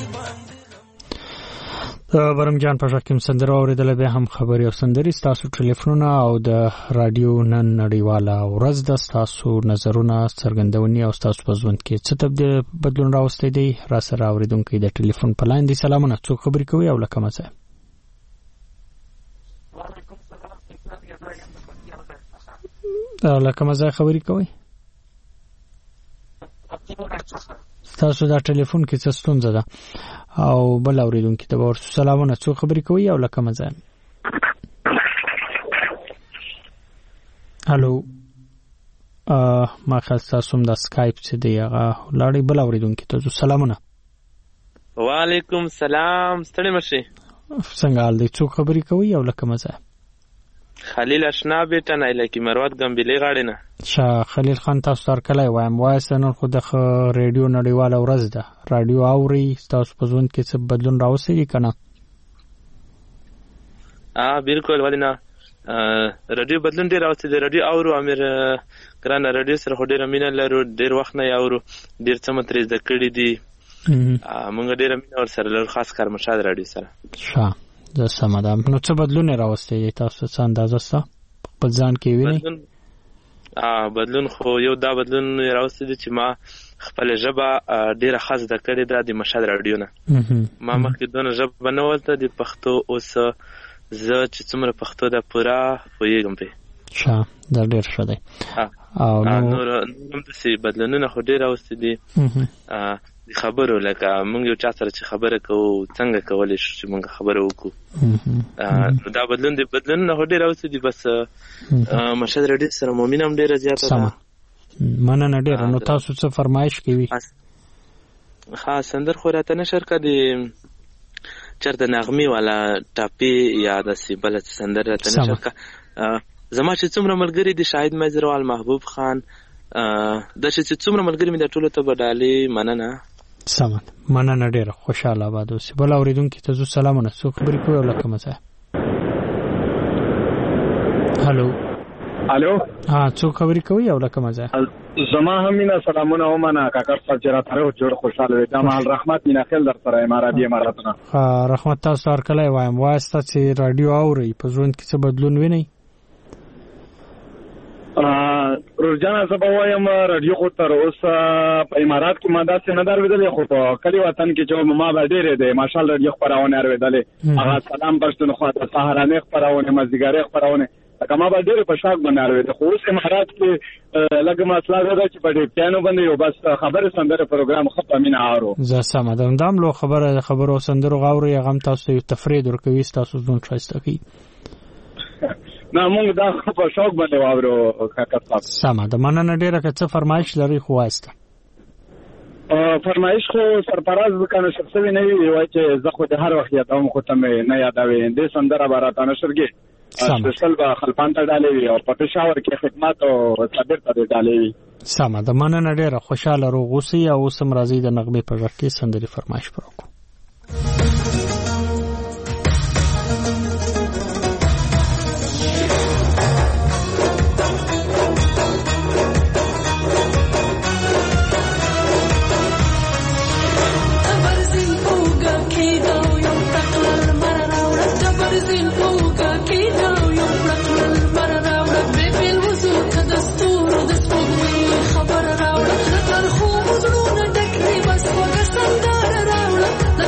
برم جان په شکم سندره اوریدل به هم خبري او سندري تاسو ټلیفونونه او د رادیو نن نړیواله ورځ د تاسو نظرونه څرګندونی او تاسو په ژوند کې څه تبدیل بدلون راوستي دي را سره اوریدونکو د ټلیفون په لاین دي سلامونه څوک خبري کوي او لکه مزه لکه مزه خبري کوي تاسو دا ټلیفون کې څه ستونزه ده او بل اوریدونکو ته ورسو سلامونه څو خبرې کوي او لکه مزه الو ا ما خاصه د سکایپ چې دی هغه لاړې بل اوریدونکو ته سلامونه وعلیکم سلام ستړي مشي څنګه حال دی څو خبرې کوي او لکه مزه خلیل اشنا بیٹا نه لکه مروت ګمبلې غاړې نه شاه خلیل خان تاسو تر کله وایم وایس نن خو د ریډیو نړیواله ورځ ده رادیو اوري تاسو په ژوند کې څه بدلون راوستي کنه ا بالکل ولینه رادیو بدلون ډیر راوستي دی رادیو اورو امیر کرانه رادیو سره هډیر مینه لرو ډیر وخت نه اورو ډیر څه مترز د کړي دي مونږ ډیر مینه ور سره لرو خاص کار مشاد رادیو سره شاه د سمادم نو څه بدلون راوستي تاسو څه اندازه څه په ځان کې ویني ا بدلون خو یو دا بدلون راوستي دي چې ما خپل ژبه ډیره خاص د کړې ده د مشهد رادیو نه ما مخکې دونه ژبه نه ولته د پښتو اوس زه چې څومره پښتو ده پورا پوهیږم په ښه دا ډیر ښه دی او نور هم داسې بدلونونه خو ډیر راوستي دي د خبرو لکه موږ یو چا سره چې خبره کوو څنګه کولی شو چې موږ خبره وکړو دا بدلون دی بدلونونه خو ډېر راوستي دي بس مشهد رادیو سره مومین هم ډېره زیاته ده مننه ډېره نو تاسو څه فرمایش کوي ښه سندر خو راته نشر که د چېرته نغمې والا ټاپې یا داسې بله څه سندر راته نشر که زما چې څومره ملګري دي شاهد مزروال محبوب خان دا چې څومره ملګري مې د ټولو ته به ډالې مننه سمه مننه ډېره خوشحاله آباد اوسې بل اورېدونکي ته زو سلامونه څو خبرې کوي او لکه مزه هلو الو ها څو خبرې کوي او لکه مزه زما هم مینا سلامونه ومنه کاکر صاحب چې راته جوړ خوشاله وي دا مال رحمت مینا خیل در سره اماراتي اماراتونه ها رحمت تاسو هر کله وایم واسطه چې رادیو اوري په ژوند کې څه بدلون ویني روزانه زه به وایم رادیو خو تر اوسه په امارات کې ما داسې نه درېدلې خو په کلي وطن کې چې ما به ډېرې دی ماشاءالله رادیو خپرونې اورېدلې هغه سلام پښتونخوا د سهارنۍ خپرونې مازدیګرۍ خپرونې لکه ما به ډېرې په شوق باندې اورېدې خو اوس امارات کې لږه مسله دا ده چې په ډیپټیانو باندې یو بس خبرې سندرې پروګرام ښه په مینه اورو زه سمه ده همدا هم لو خبره خبرو سندرو غاورو یا غم تاسو یو تفرید ورکوي تاسو ځون ښایسته کوي نه مونږ دا په شوق باندې واورو کاکا صاحب سمه ده مننه ډېره که څه فرمایش لري خو وایسته فرمایش خو سرپراز کنه شخصي نه وي وای چې زه خو د هر وخت یادوم خو ته مې نه یادوي دې سندره براته نشرګي سپیشل به خلپان ته ډالې وي او په پېښور کې خدمات او صبر ته ډالې وي سمه ده مننه ډېره خوشاله روغ اوسئ او اوس هم راځئ د نغمې په غږ کې سندرې فرمایش پر وکړو خبر راوړه تر خو زړونه ډک دی بس وګ سندره راوړه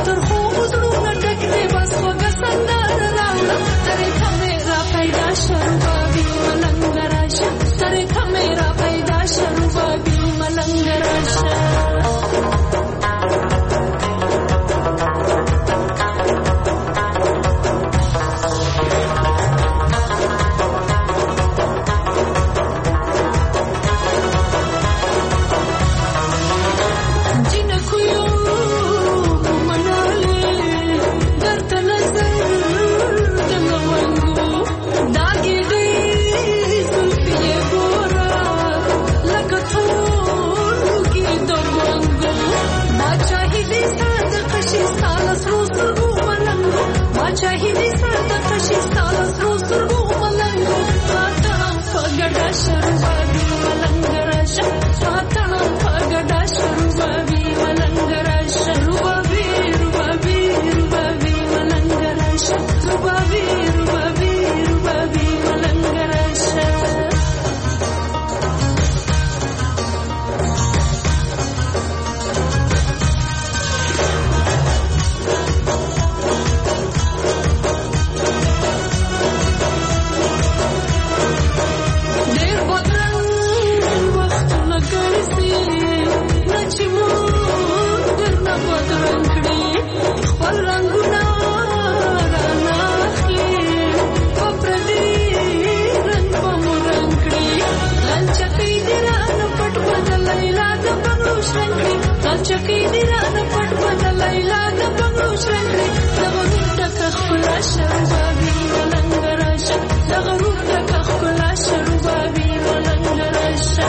شرنګي غلچکی دی رانه پټ بدل لیلا د بنگړو شرنګي دغه روټ کخلا شربابي ملنګ راشه دغه روټ کخلا شربابي ملنګ راشه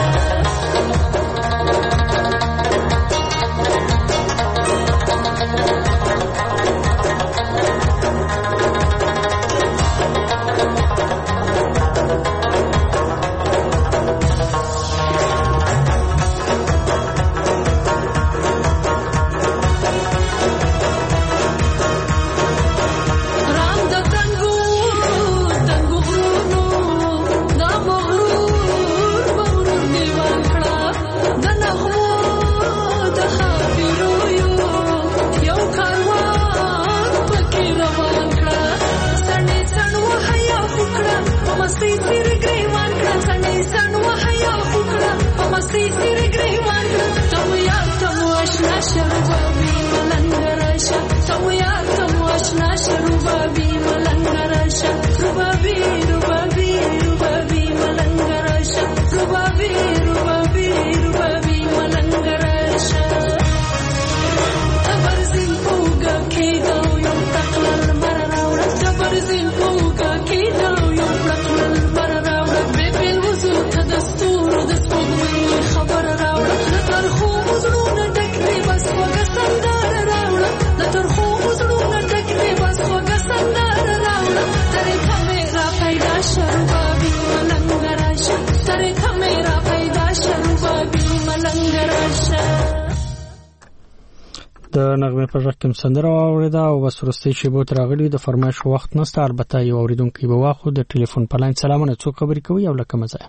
د نغمه پر رقم سندره اوریدا او بس ورسته شیبو ترغلی د فرمایش وخت نسته البته یو اوریدونکو به واخو د ټلیفون په لاین سلامونه څو خبرې کوي او لکه مزه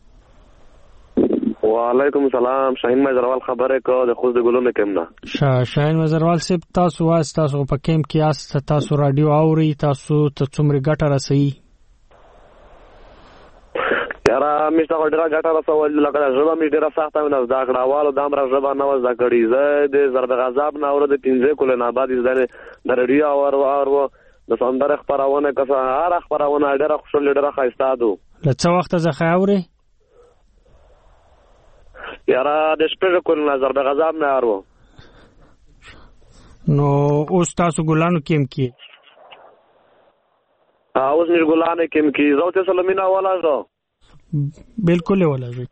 وعلیکم السلام شاهین مزروال خبره کو د خوست ګلونه کمنه شاهین مزروال سپ تاسو واس تاسو په کیم کې اس تاسو رادیو اوري تاسو ته څومره ګټه رسي یاره مشته ډیره ګټه رسول لکه ژبه مې ډیره سخته نه زده کړهوالو د امر ژبه نه زده کړې زه د زرد غضب نه اورد پنځه کول نه بعد زده د رادیو اور اور د سندره خبرونه کسه هر خبرونه ډیره خوشاله ډیره خاصه دو لڅ وخت زه خاوري یاره د شپږ کول نه زرد غضب نه اورو نو اوس تاسو ګلانو کېم کې اوس مې ګلانو کېم کې زه ته سلامونه والا زه بالکل ولا جی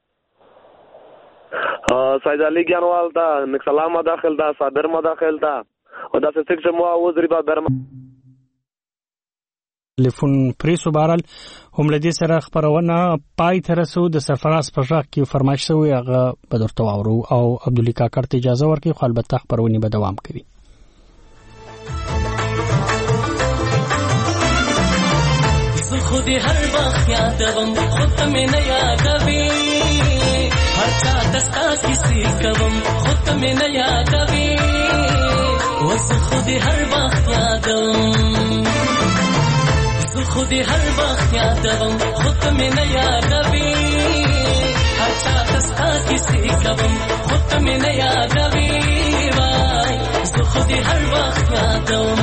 سید علی ګانوال دا نکسلام داخل دا صابر مداخل دا او دا څه چې مو وزري با برم ټلیفون پریسو بارل هم لدی سره خبرونه پای تر سو د سفراس په ځخ کې فرمایش شوی هغه په درته واورو او عبدالله کاکړ ته اجازه ورکړي خو البته خبرونه به دوام کوي خودی هر وقت یادوم خود تمہیں نہ یادوی ہر چاہ دستا کسی کوم خود تمہیں نہ یادوی وز خودی ہر وقت یادوم خودی ہر وقت یادوم خود تمہیں نہ یادوی ہر چاہ دستا کسی کوم خود تمہیں نہ یادوی وای خودی ہر وقت یادوم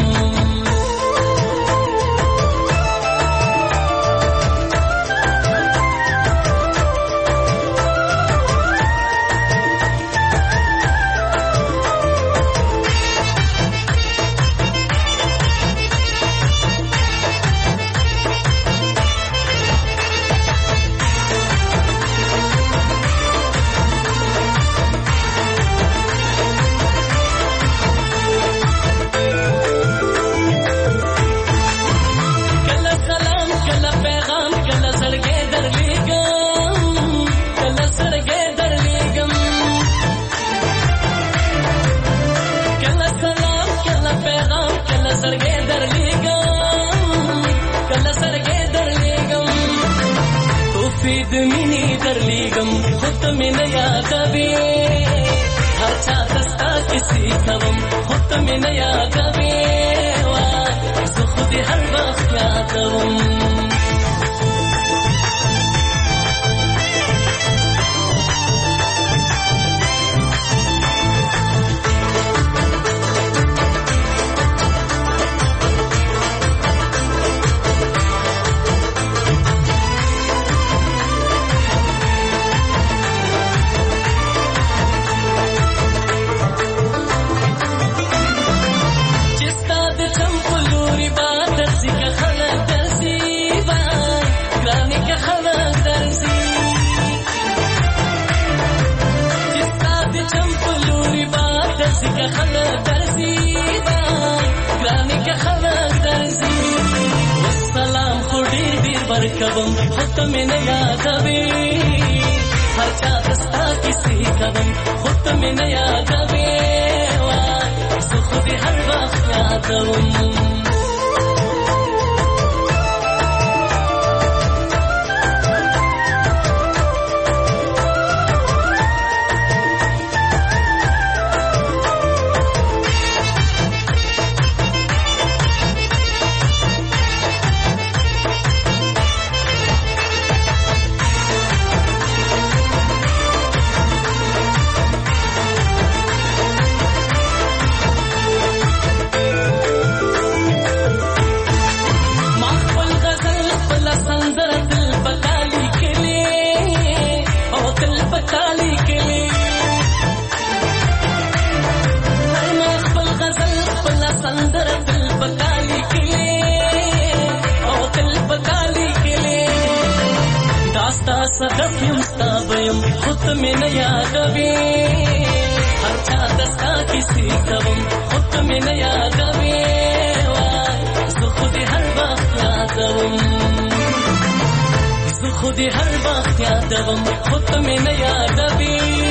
کوم خود مې نه یادوي هر چا دستا کیسې کوم خود مې نه یادوي زه خو دې هر وخت یادوم صدف یم ستابیم خود مې نه یادوي هر چا دستا کیسې کوم خود مې نه یادوي زه خو دې هر وخت یادوم زه خو دې هر وخت یادوم خود مې نه یادوي